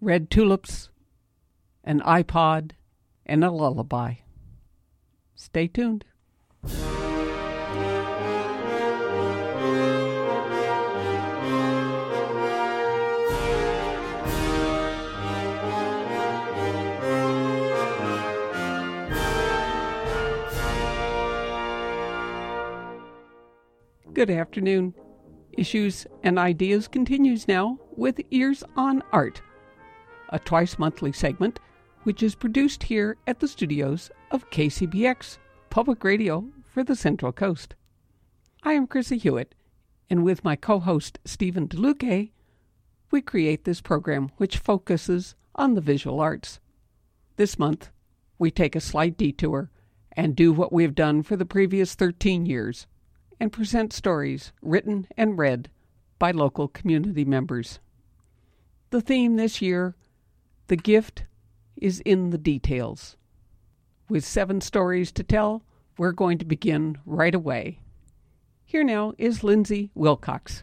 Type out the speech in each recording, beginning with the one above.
red tulips, an iPod, and a lullaby. Stay tuned. Good afternoon. Issues and Ideas continues now with Ears on Art, a twice-monthly segment which is produced here at the studios of KCBX, Public Radio for the Central Coast. I am Chrissy Hewitt, and with my co-host Stephen DeLuque, we create this program which focuses on the visual arts. This month, we take a slight detour and do what we have done for the previous 13 years, and present stories written and read by local community members. The theme this year, The Gift is in the Details. With 7 stories to tell, we're going to begin right away. Here now is Lindsay Wilcox.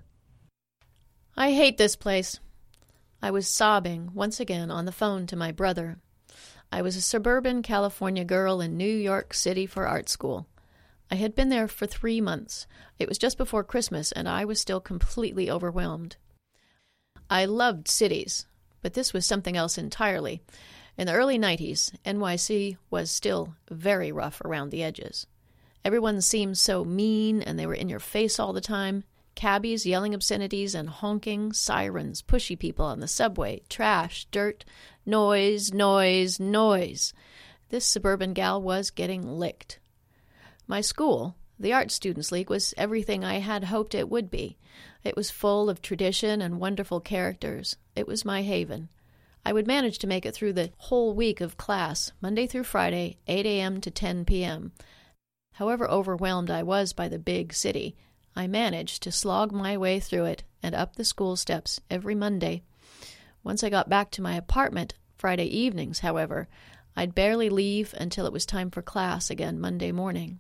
I hate this place. I was sobbing once again on the phone to my brother. I was a suburban California girl in New York City for art school. I had been there for 3 months. It was just before Christmas, and I was still completely overwhelmed. I loved cities, but this was something else entirely. In the early 90s, NYC was still very rough around the edges. Everyone seemed so mean, and they were in your face all the time. Cabbies yelling obscenities and honking, sirens, pushy people on the subway, trash, dirt, noise, noise, noise. This suburban gal was getting licked. My school, the Art Students League, was everything I had hoped it would be. It was full of tradition and wonderful characters. It was my haven. I would manage to make it through the whole week of class, Monday through Friday, 8 a.m. to 10 p.m. However overwhelmed I was by the big city, I managed to slog my way through it and up the school steps every Monday. Once I got back to my apartment Friday evenings, however, I'd barely leave until it was time for class again Monday morning.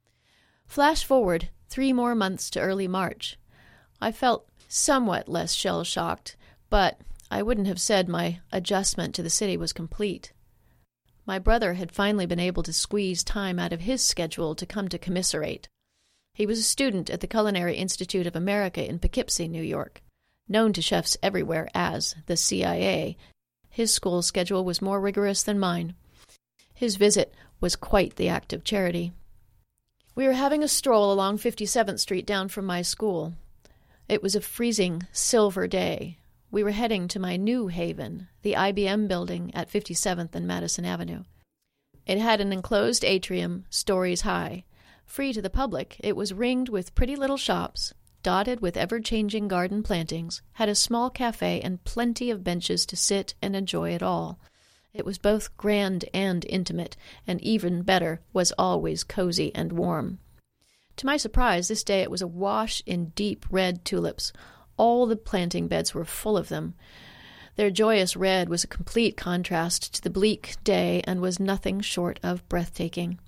Flash forward 3 more months to early March. I felt somewhat less shell-shocked, but I wouldn't have said my adjustment to the city was complete. My brother had finally been able to squeeze time out of his schedule to come to commiserate. He was a student at the Culinary Institute of America in Poughkeepsie, New York. Known to chefs everywhere as the CIA, his school schedule was more rigorous than mine. His visit was quite the act of charity. We were having a stroll along 57th Street down from my school. It was a freezing silver day. We were heading to my new haven, the IBM building at 57th and Madison Avenue. It had an enclosed atrium, stories high. Free to the public, it was ringed with pretty little shops, dotted with ever-changing garden plantings, had a small cafe and plenty of benches to sit and enjoy it all. It was both grand and intimate, and even better, was always cozy and warm. To my surprise, this day it was awash in deep red tulips. All the planting beds were full of them. Their joyous red was a complete contrast to the bleak day and was nothing short of breathtaking.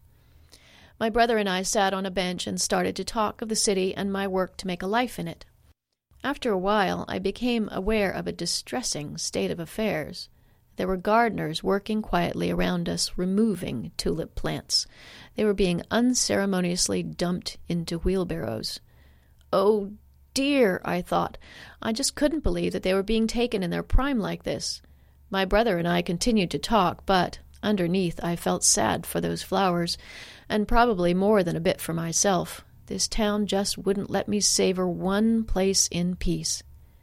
My brother and I sat on a bench and started to talk of the city and my work to make a life in it. After a while, I became aware of a distressing state of affairs. There were gardeners working quietly around us, removing tulip plants. They were being unceremoniously dumped into wheelbarrows. Oh dear, I thought. I just couldn't believe that they were being taken in their prime like this. My brother and I continued to talk, but underneath I felt sad for those flowers, and probably more than a bit for myself. This town just wouldn't let me savor one place in peace.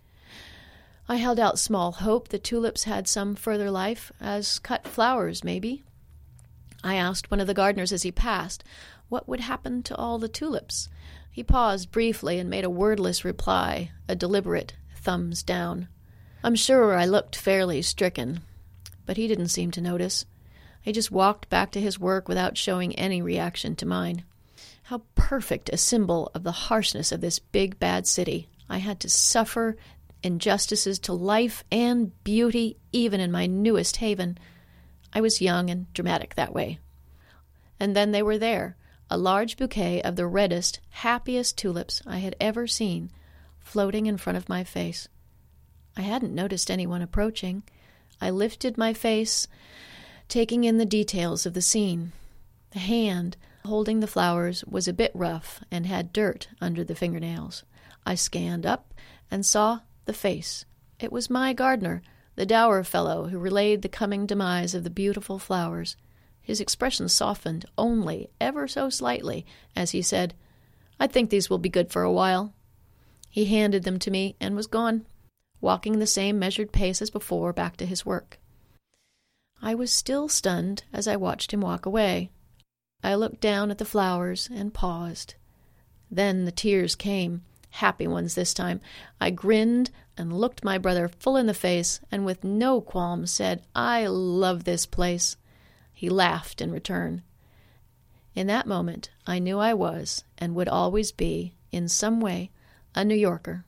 I held out small hope the tulips had some further life, as cut flowers, maybe. I asked one of the gardeners as he passed what would happen to all the tulips. He paused briefly and made a wordless reply, a deliberate thumbs down. I'm sure I looked fairly stricken, but he didn't seem to notice. He just walked back to his work without showing any reaction to mine. How perfect a symbol of the harshness of this big, bad city. I had to suffer injustices to life and beauty, even in my newest haven. I was young and dramatic that way. And then they were there, a large bouquet of the reddest, happiest tulips I had ever seen, floating in front of my face. I hadn't noticed anyone approaching. I lifted my face, taking in the details of the scene. The hand holding the flowers was a bit rough and had dirt under the fingernails. I scanned up and saw the face. It was my gardener, the dour fellow who relayed the coming demise of the beautiful flowers. His expression softened only ever so slightly as he said, "I think these will be good for a while." He handed them to me and was gone, walking the same measured pace as before back to his work. I was still stunned as I watched him walk away. I looked down at the flowers and paused. Then the tears came, happy ones this time. I grinned and looked my brother full in the face and with no qualms said, "I love this place." He laughed in return. In that moment, I knew I was, and would always be, in some way, a New Yorker.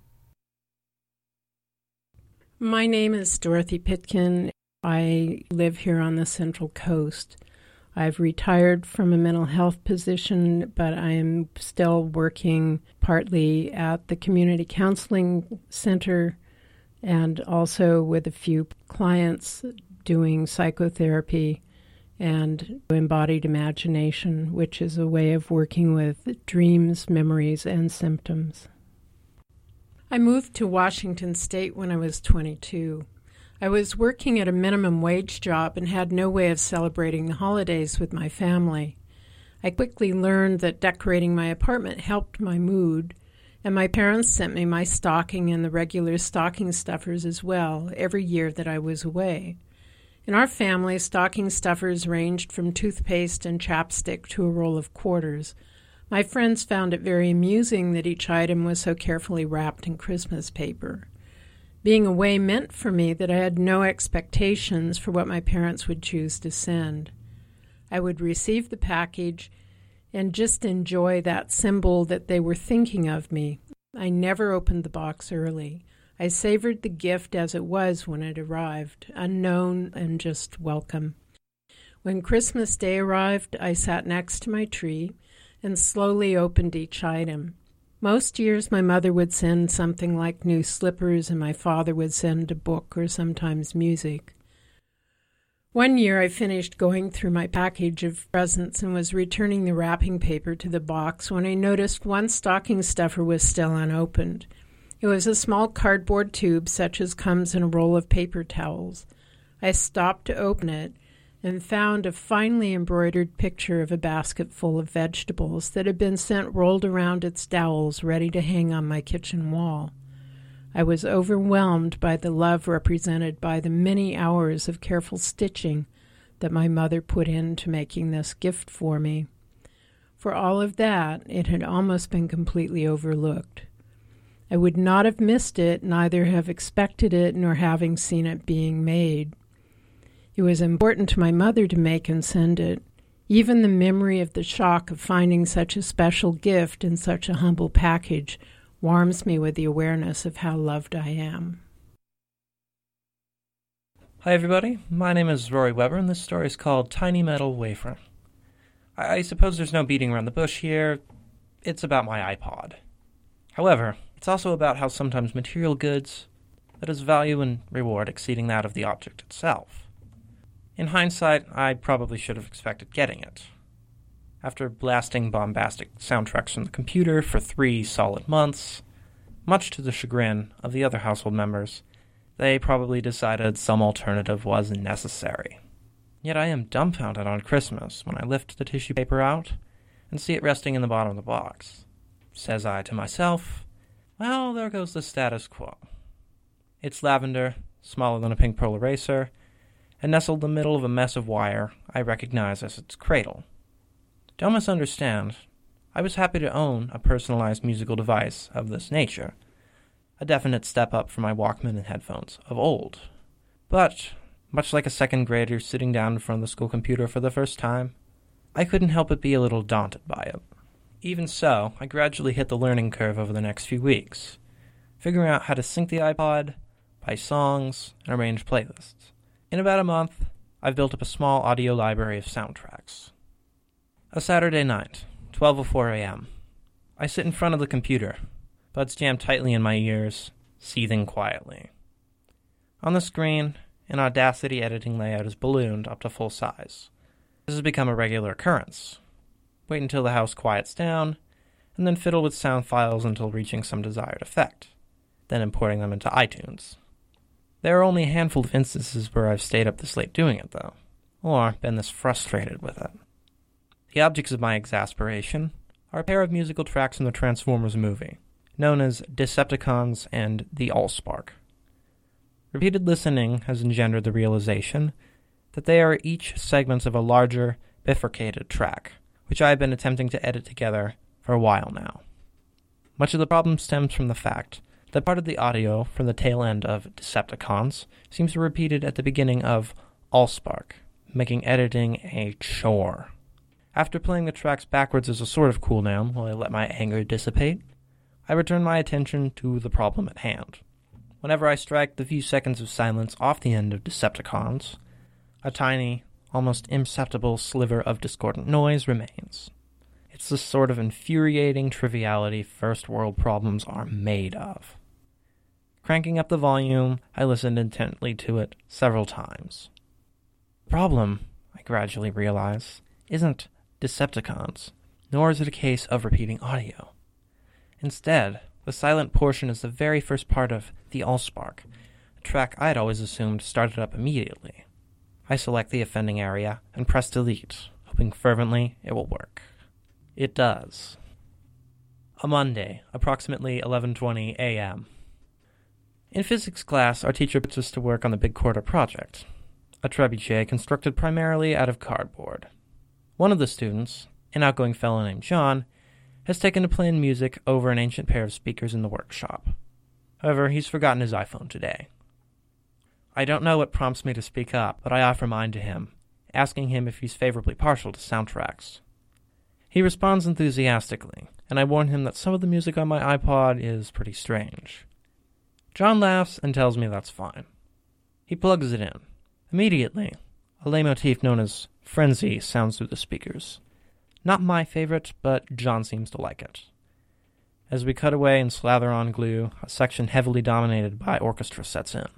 My name is Dorothy Pitkin. I live here on the Central Coast. I've retired from a mental health position, but I am still working partly at the Community Counseling Center and also with a few clients doing psychotherapy and embodied imagination, which is a way of working with dreams, memories, and symptoms. I moved to Washington State when I was 22. I was working at a minimum wage job and had no way of celebrating the holidays with my family. I quickly learned that decorating my apartment helped my mood, and my parents sent me my stocking and the regular stocking stuffers as well every year that I was away. In our family, stocking stuffers ranged from toothpaste and chapstick to a roll of quarters. My friends found it very amusing that each item was so carefully wrapped in Christmas paper. Being away meant for me that I had no expectations for what my parents would choose to send. I would receive the package and just enjoy that symbol that they were thinking of me. I never opened the box early. I savored the gift as it was when it arrived, unknown and just welcome. When Christmas Day arrived, I sat next to my tree and slowly opened each item. Most years my mother would send something like new slippers and my father would send a book or sometimes music. One year I finished going through my package of presents and was returning the wrapping paper to the box when I noticed one stocking stuffer was still unopened. It was a small cardboard tube such as comes in a roll of paper towels. I stopped to open it and found a finely embroidered picture of a basket full of vegetables that had been sent rolled around its dowels ready to hang on my kitchen wall. I was overwhelmed by the love represented by the many hours of careful stitching that my mother put into making this gift for me. For all of that, it had almost been completely overlooked. I would not have missed it, neither have expected it, nor having seen it being made. It was important to my mother to make and send it. Even the memory of the shock of finding such a special gift in such a humble package warms me with the awareness of how loved I am. Hi everybody, my name is Rory Weber and this story is called Tiny Metal Wafer. I suppose there's no beating around the bush here. It's about my iPod. However, it's also about how sometimes material goods that has value and reward exceeding that of the object itself. In hindsight, I probably should have expected getting it. After blasting bombastic soundtracks from the computer for 3 solid months, much to the chagrin of the other household members, they probably decided some alternative was necessary. Yet I am dumbfounded on Christmas when I lift the tissue paper out and see it resting in the bottom of the box. Says I to myself, well, there goes the status quo. It's lavender, smaller than a pink pearl eraser, and nestled in the middle of a mess of wire I recognize as its cradle. Don't misunderstand, I was happy to own a personalized musical device of this nature, a definite step up from my Walkman and headphones of old. But, much like a second grader sitting down in front of the school computer for the first time, I couldn't help but be a little daunted by it. Even so, I gradually hit the learning curve over the next few weeks, figuring out how to sync the iPod, buy songs, and arrange playlists. In about a month, I've built up a small audio library of soundtracks. A Saturday night, 12:04 a.m. I sit in front of the computer, buds jammed tightly in my ears, seething quietly. On the screen, and Audacity editing layout is ballooned up to full size. This has become a regular occurrence. Wait until the house quiets down, and then fiddle with sound files until reaching some desired effect, then importing them into iTunes. There are only a handful of instances where I've stayed up this late doing it, though, or been this frustrated with it. The objects of my exasperation are a pair of musical tracks from the Transformers movie, known as Decepticons and the Allspark. Repeated listening has engendered the realization that they are each segments of a larger, bifurcated track, which I have been attempting to edit together for a while now. Much of the problem stems from the fact that part of the audio from the tail end of Decepticons seems repeated at the beginning of Allspark, making editing a chore. After playing the tracks backwards as a sort of cooldown while I let my anger dissipate, I return my attention to the problem at hand. Whenever I strike the few seconds of silence off the end of Decepticons, a tiny, almost imperceptible sliver of discordant noise remains. It's the sort of infuriating triviality first world problems are made of. Cranking up the volume, I listened intently to it several times. The problem, I gradually realize, isn't Decepticons, nor is it a case of repeating audio. Instead, the silent portion is the very first part of the Allspark, a track I'd always assumed started up immediately. I select the offending area and press delete, hoping fervently it will work. It does. A Monday, approximately 11:20 a.m. In physics class, our teacher puts us to work on the Big Quarter project, a trebuchet constructed primarily out of cardboard. One of the students, an outgoing fellow named John, has taken to playing music over an ancient pair of speakers in the workshop. However, he's forgotten his iPhone today. I don't know what prompts me to speak up, but I offer mine to him, asking him if he's favorably partial to soundtracks. He responds enthusiastically, and I warn him that some of the music on my iPod is pretty strange. John laughs and tells me that's fine. He plugs it in. Immediately, a leitmotif known as Frenzy sounds through the speakers. Not my favorite, but John seems to like it. As we cut away and slather on glue, a section heavily dominated by orchestra sets in.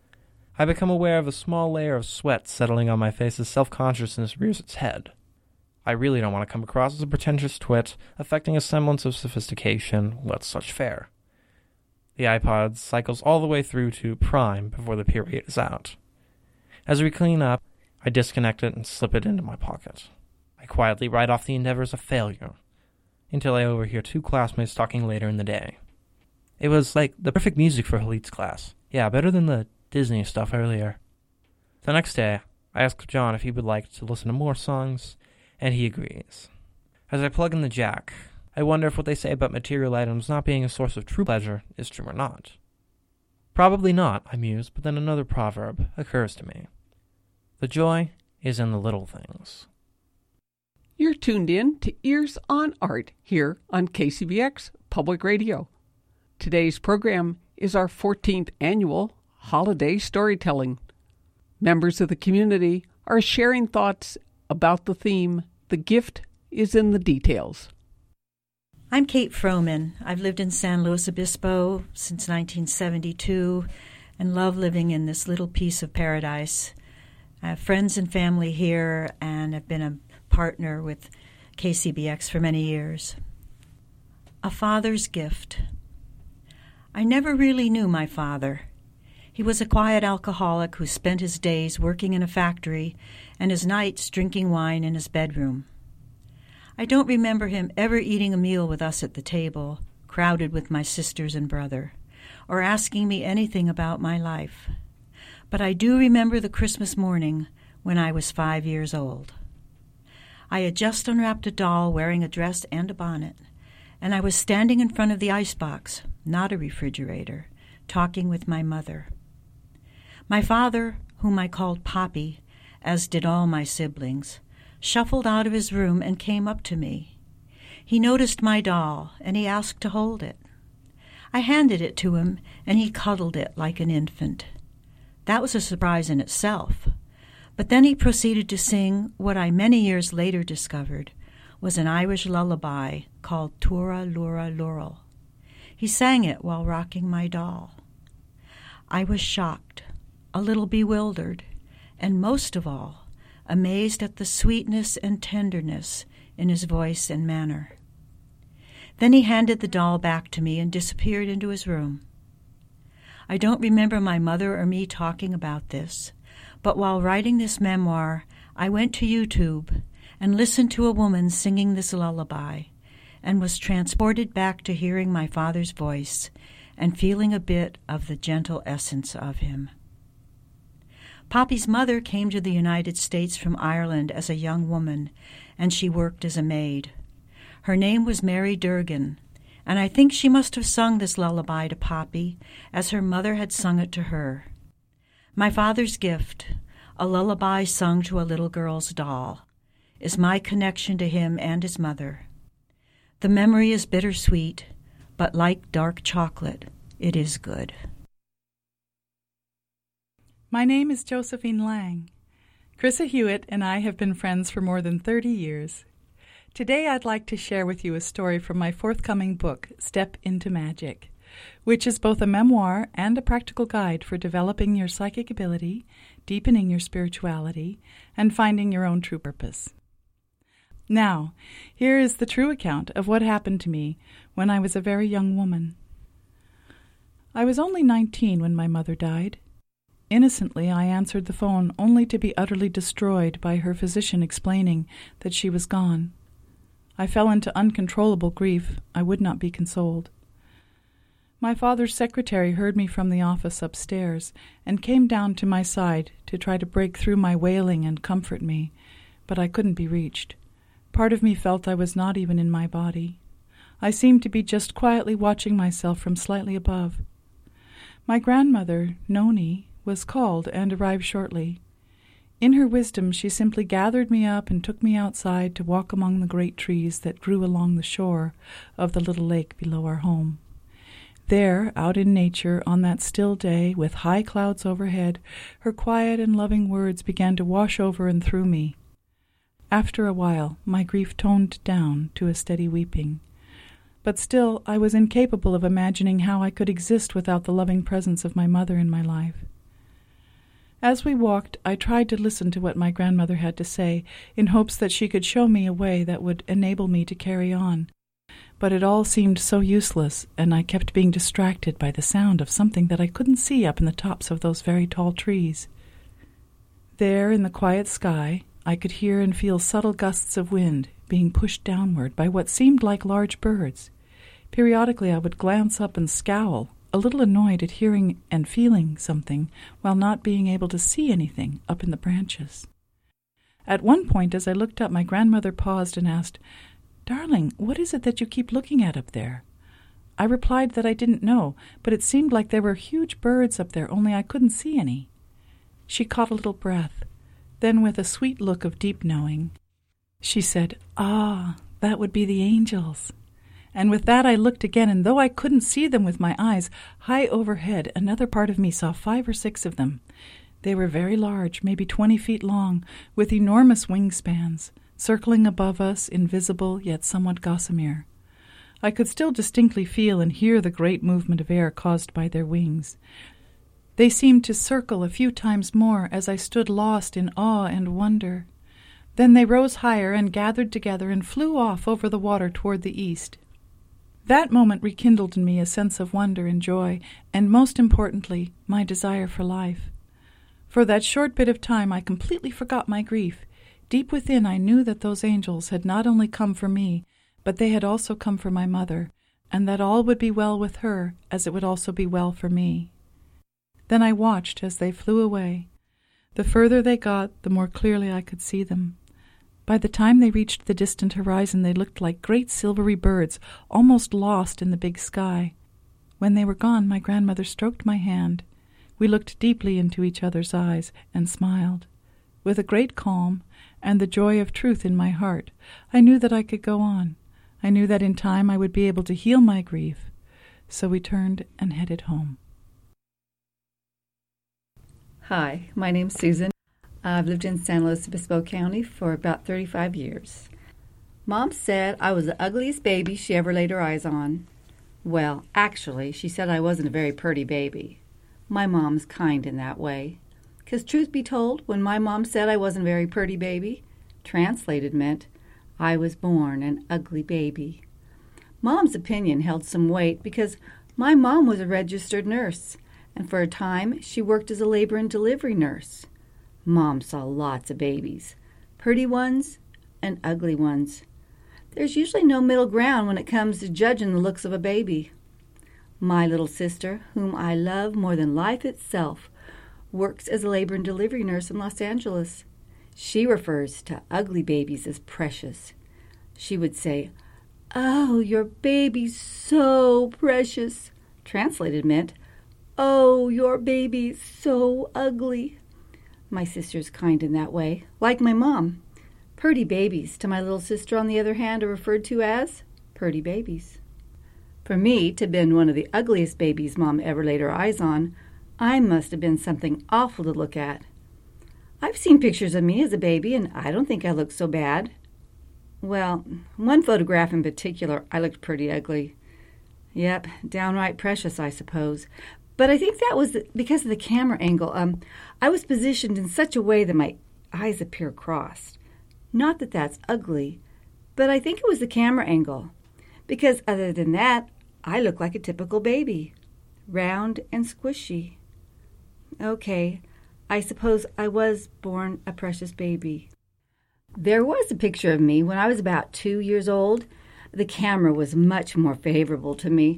I become aware of a small layer of sweat settling on my face as self-consciousness rears its head. I really don't want to come across as a pretentious twit, affecting a semblance of sophistication, let such fare. The iPod cycles all the way through to prime before the period is out. As we clean up, I disconnect it and slip it into my pocket. I quietly write off the endeavor as a failure, until I overhear two classmates talking later in the day. It was like the perfect music for Halit's class. Yeah, better than the Disney stuff earlier. The next day, I asked John if he would like to listen to more songs, and he agrees. As I plug in the jack, I wonder if what they say about material items not being a source of true pleasure is true or not. Probably not, I muse, but then another proverb occurs to me. The joy is in the little things. You're tuned in to Ears on Art here on KCBX Public Radio. Today's program is our 14th annual holiday storytelling. Members of the community are sharing thoughts about the theme, The Gift is in the Details. I'm Kate Froman. I've lived in San Luis Obispo since 1972 and love living in this little piece of paradise. I have friends and family here and have been a partner with KCBX for many years. A father's gift. I never really knew my father. He was a quiet alcoholic who spent his days working in a factory and his nights drinking wine in his bedroom. I don't remember him ever eating a meal with us at the table, crowded with my sisters and brother, or asking me anything about my life. But I do remember the Christmas morning when I was 5 years old. I had just unwrapped a doll wearing a dress and a bonnet, and I was standing in front of the icebox, not a refrigerator, talking with my mother. My father, whom I called Poppy, as did all my siblings, shuffled out of his room and came up to me. He noticed my doll, and he asked to hold it. I handed it to him, and he cuddled it like an infant. That was a surprise in itself. But then he proceeded to sing what I many years later discovered was an Irish lullaby called Tura Lura Laurel. He sang it while rocking my doll. I was shocked, a little bewildered, and most of all, amazed at the sweetness and tenderness in his voice and manner. Then he handed the doll back to me and disappeared into his room. I don't remember my mother or me talking about this, but while writing this memoir, I went to YouTube and listened to a woman singing this lullaby and was transported back to hearing my father's voice and feeling a bit of the gentle essence of him. Poppy's mother came to the United States from Ireland as a young woman, and she worked as a maid. Her name was Mary Durgan, and I think she must have sung this lullaby to Poppy as her mother had sung it to her. My father's gift, a lullaby sung to a little girl's doll, is my connection to him and his mother. The memory is bittersweet, but like dark chocolate, it is good. My name is Josephine Lang. Chrissa Hewitt and I have been friends for more than 30 years. Today I'd like to share with you a story from my forthcoming book, Step into Magic, which is both a memoir and a practical guide for developing your psychic ability, deepening your spirituality, and finding your own true purpose. Now, here is the true account of what happened to me when I was a very young woman. I was only 19 when my mother died. Innocently, I answered the phone only to be utterly destroyed by her physician explaining that she was gone. I fell into uncontrollable grief. I would not be consoled. My father's secretary heard me from the office upstairs and came down to my side to try to break through my wailing and comfort me, but I couldn't be reached. Part of me felt I was not even in my body. I seemed to be just quietly watching myself from slightly above. My grandmother, Noni, was called and arrived shortly. In her wisdom, she simply gathered me up and took me outside to walk among the great trees that grew along the shore of the little lake below our home. There, out in nature, on that still day, with high clouds overhead, her quiet and loving words began to wash over and through me. After a while, my grief toned down to a steady weeping. But still, I was incapable of imagining how I could exist without the loving presence of my mother in my life. As we walked, I tried to listen to what my grandmother had to say, in hopes that she could show me a way that would enable me to carry on. But it all seemed so useless, and I kept being distracted by the sound of something that I couldn't see up in the tops of those very tall trees. There, in the quiet sky, I could hear and feel subtle gusts of wind being pushed downward by what seemed like large birds. Periodically I would glance up and scowl, a little annoyed at hearing and feeling something while not being able to see anything up in the branches. At one point, as I looked up, my grandmother paused and asked, "Darling, what is it that you keep looking at up there?" I replied that I didn't know, but it seemed like there were huge birds up there, only I couldn't see any. She caught a little breath. Then, with a sweet look of deep knowing, she said, "Ah, that would be the angels." And with that I looked again, and though I couldn't see them with my eyes, high overhead another part of me saw 5 or 6 of them. They were very large, maybe 20 feet long, with enormous wingspans, circling above us, invisible yet somewhat gossamer. I could still distinctly feel and hear the great movement of air caused by their wings. They seemed to circle a few times more as I stood lost in awe and wonder. Then they rose higher and gathered together and flew off over the water toward the east. That moment rekindled in me a sense of wonder and joy, and most importantly, my desire for life. For that short bit of time I completely forgot my grief. Deep within I knew that those angels had not only come for me, but they had also come for my mother, and that all would be well with her, as it would also be well for me. Then I watched as they flew away. The further they got, the more clearly I could see them. By the time they reached the distant horizon, they looked like great silvery birds, almost lost in the big sky. When they were gone, my grandmother stroked my hand. We looked deeply into each other's eyes and smiled. With a great calm and the joy of truth in my heart, I knew that I could go on. I knew that in time I would be able to heal my grief. So we turned and headed home. Hi, my name's Susan. I've lived in San Luis Obispo County for about 35 years. Mom said I was the ugliest baby she ever laid her eyes on. Well, actually, she said I wasn't a very pretty baby. My mom's kind in that way. 'Cause truth be told, when my mom said I wasn't a very pretty baby, translated meant I was born an ugly baby. Mom's opinion held some weight because my mom was a registered nurse, and for a time she worked as a labor and delivery nurse. Mom saw lots of babies, pretty ones and ugly ones. There's usually no middle ground when it comes to judging the looks of a baby. My little sister, whom I love more than life itself, works as a labor and delivery nurse in Los Angeles. She refers to ugly babies as precious. She would say, "Oh, your baby's so precious." Translated meant, "Oh, your baby's so ugly." My sister's kind in that way, like my mom. Purty babies, to my little sister, on the other hand, are referred to as purty babies. For me to have been one of the ugliest babies Mom ever laid her eyes on, I must have been something awful to look at. I've seen pictures of me as a baby, and I don't think I looked so bad. Well, one photograph in particular, I looked pretty ugly. Yep, downright precious, I suppose. But I think that was because of the camera angle. I was positioned in such a way that my eyes appear crossed. Not that that's ugly, but I think it was the camera angle. Because other than that, I look like a typical baby. Round and squishy. Okay, I suppose I was born a precious baby. There was a picture of me when I was about 2 years old. The camera was much more favorable to me.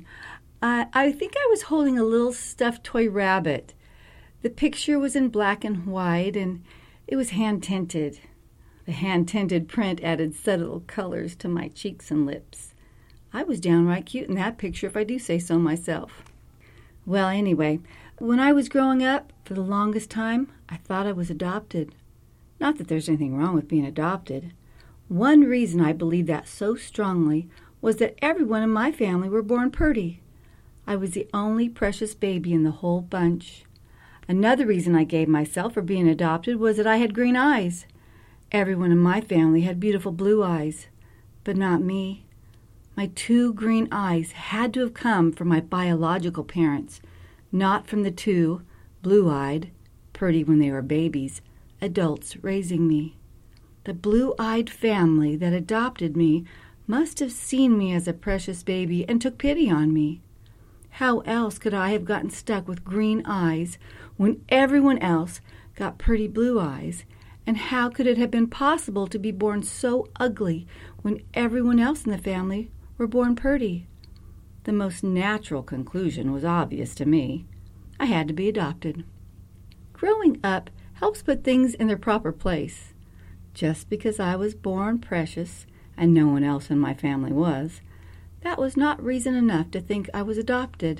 I think I was holding a little stuffed toy rabbit. The picture was in black and white, and it was hand-tinted. The hand-tinted print added subtle colors to my cheeks and lips. I was downright cute in that picture, if I do say so myself. Well, anyway, when I was growing up, for the longest time, I thought I was adopted. Not that there's anything wrong with being adopted. One reason I believed that so strongly was that everyone in my family were born purty. I was the only precious baby in the whole bunch. Another reason I gave myself for being adopted was that I had green eyes. Everyone in my family had beautiful blue eyes, but not me. My 2 green eyes had to have come from my biological parents, not from the 2 blue-eyed, purty when they were babies, adults raising me. The blue-eyed family that adopted me must have seen me as a precious baby and took pity on me. How else could I have gotten stuck with green eyes when everyone else got pretty blue eyes? And how could it have been possible to be born so ugly when everyone else in the family were born purty? The most natural conclusion was obvious to me. I had to be adopted. Growing up helps put things in their proper place. Just because I was born precious and no one else in my family was, that was not reason enough to think I was adopted.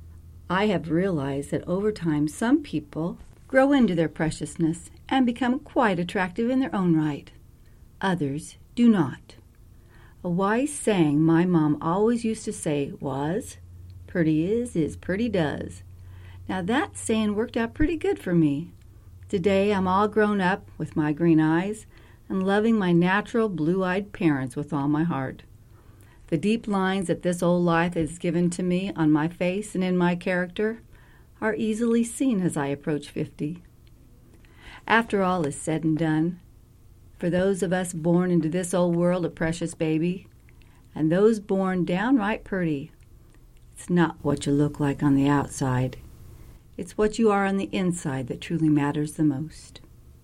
I have realized that over time some people grow into their preciousness and become quite attractive in their own right. Others do not. A wise saying my mom always used to say was, "Pretty is pretty does." Now that saying worked out pretty good for me. Today I'm all grown up with my green eyes and loving my natural blue-eyed parents with all my heart. The deep lines that this old life has given to me on my face and in my character are easily seen as I approach 50. After all is said and done, for those of us born into this old world a precious baby, and those born downright purty, it's not what you look like on the outside. It's what you are on the inside that truly matters the most.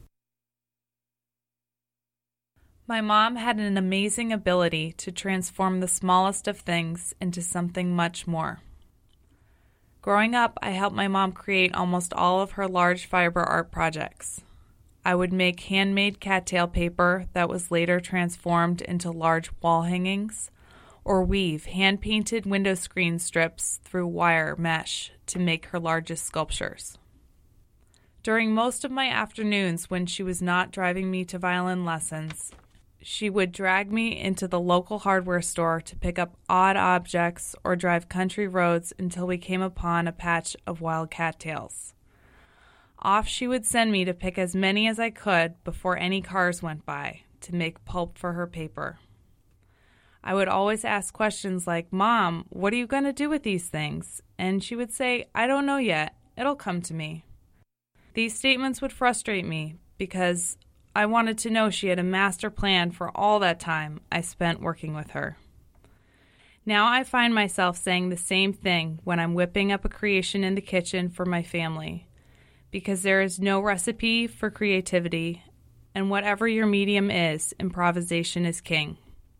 My mom had an amazing ability to transform the smallest of things into something much more. Growing up, I helped my mom create almost all of her large fiber art projects. I would make handmade cattail paper that was later transformed into large wall hangings, or weave hand-painted window screen strips through wire mesh to make her largest sculptures. During most of my afternoons when she was not driving me to violin lessons, she would drag me into the local hardware store to pick up odd objects or drive country roads until we came upon a patch of wild cattails. Off she would send me to pick as many as I could before any cars went by to make pulp for her paper. I would always ask questions like, "Mom, what are you going to do with these things?" And she would say, "I don't know yet. It'll come to me." These statements would frustrate me because I wanted to know she had a master plan for all that time I spent working with her. Now I find myself saying the same thing when I'm whipping up a creation in the kitchen for my family, because there is no recipe for creativity, and whatever your medium is, improvisation is king.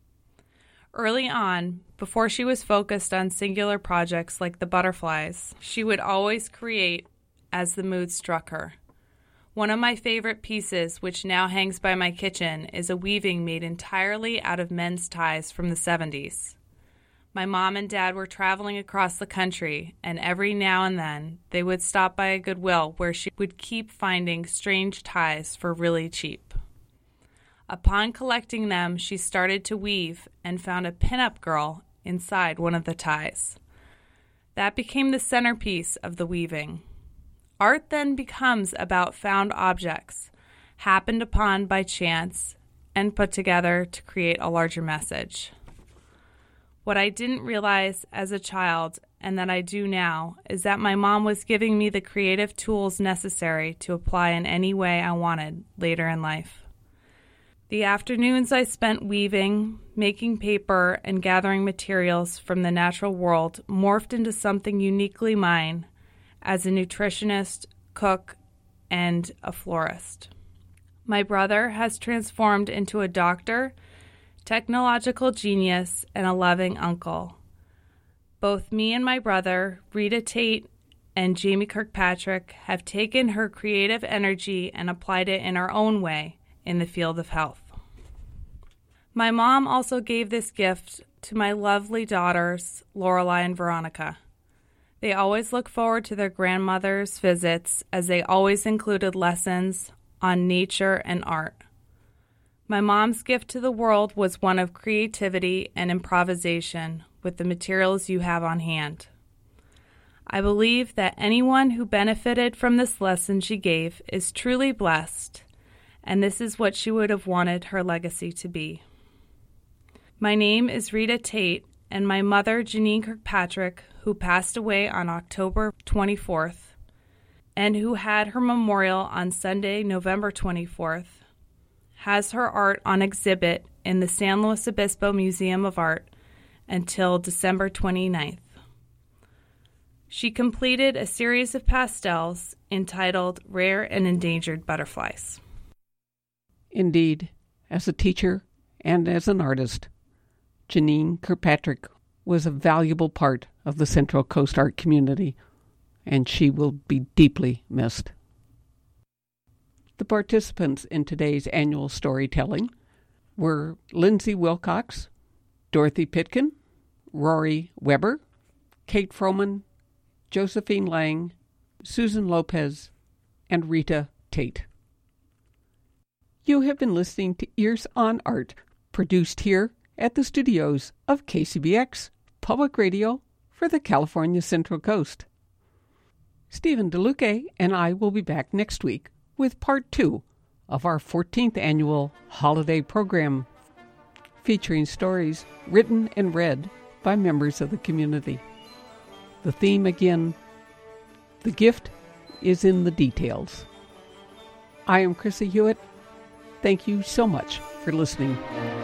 Early on, before she was focused on singular projects like the butterflies, she would always create as the mood struck her. One of my favorite pieces, which now hangs by my kitchen, is a weaving made entirely out of men's ties from the 70s. My mom and dad were traveling across the country, and every now and then they would stop by a Goodwill where she would keep finding strange ties for really cheap. Upon collecting them, she started to weave and found a pinup girl inside one of the ties. That became the centerpiece of the weaving. Art then becomes about found objects, happened upon by chance, and put together to create a larger message. What I didn't realize as a child, and that I do now, is that my mom was giving me the creative tools necessary to apply in any way I wanted later in life. The afternoons I spent weaving, making paper, and gathering materials from the natural world morphed into something uniquely mine as a nutritionist, cook, and a florist. My brother has transformed into a doctor, technological genius, and a loving uncle. Both me and my brother, Rita Tate and Jamie Kirkpatrick, have taken her creative energy and applied it in our own way in the field of health. My mom also gave this gift to my lovely daughters, Lorelei and Veronica. They always look forward to their grandmother's visits, as they always included lessons on nature and art. My mom's gift to the world was one of creativity and improvisation with the materials you have on hand. I believe that anyone who benefited from this lesson she gave is truly blessed, and this is what she would have wanted her legacy to be. My name is Rita Tate, and my mother, Janine Kirkpatrick, who passed away on October 24th, and who had her memorial on Sunday, November 24th, has her art on exhibit in the San Luis Obispo Museum of Art until December 29th. She completed a series of pastels entitled Rare and Endangered Butterflies. Indeed, as a teacher and as an artist, Janine Kirkpatrick was a valuable part of the Central Coast art community, and she will be deeply missed. The participants in today's annual storytelling were Lindsay Wilcox, Dorothy Pitkin, Rory Weber, Kate Froman, Josephine Lang, Susan Lopez, and Rita Tate. You have been listening to Ears on Art, produced here at the studios of KCBX Public Radio for the California Central Coast. Stephen DeLuque and I will be back next week with Part 2 of our 14th annual holiday program, featuring stories written and read by members of the community. The theme again, the gift is in the details. I am Chrissy Hewitt. Thank you so much for listening.